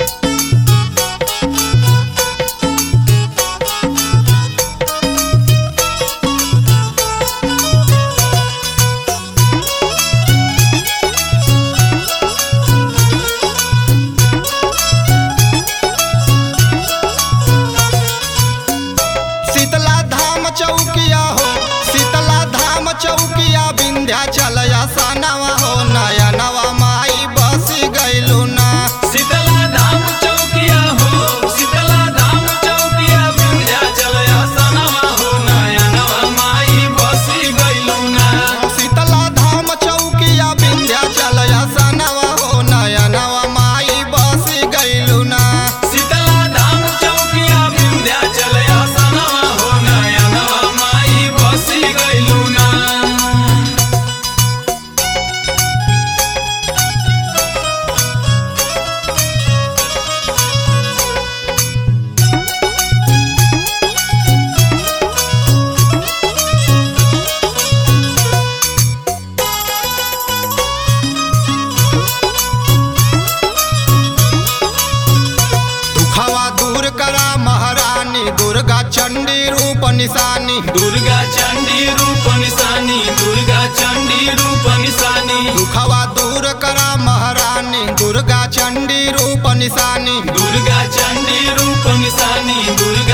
चौकिया हो शीतला धाम चौकिया विंध्याचल आसनवा हो नया नवा माई बसी गइलू ना। शीतला धाम चौकिया हो शीतला धाम चौकिया विंध्याचल आसनवा हो नया नवा माई बसी गइलू ना। शीतला धाम चौकिया विंध्याचल आसनवा हो नया नवा माई बसी गइलू ना। शीतला धाम चौकिया विंध्याचल आसनवा हो नया नवा माई बसी गइलू ना। दुखवा दूर करा महारानी दुर्गा चंडी रूप निशानी। दुर्गा चंडी रूप निशानी दुर्गा चंडी रूप निशानी। दुखवा दूर करा महारानी दुर्गा चंडी रूप निशानी। दुर्गा चंडी रूप निशानी दुर्गा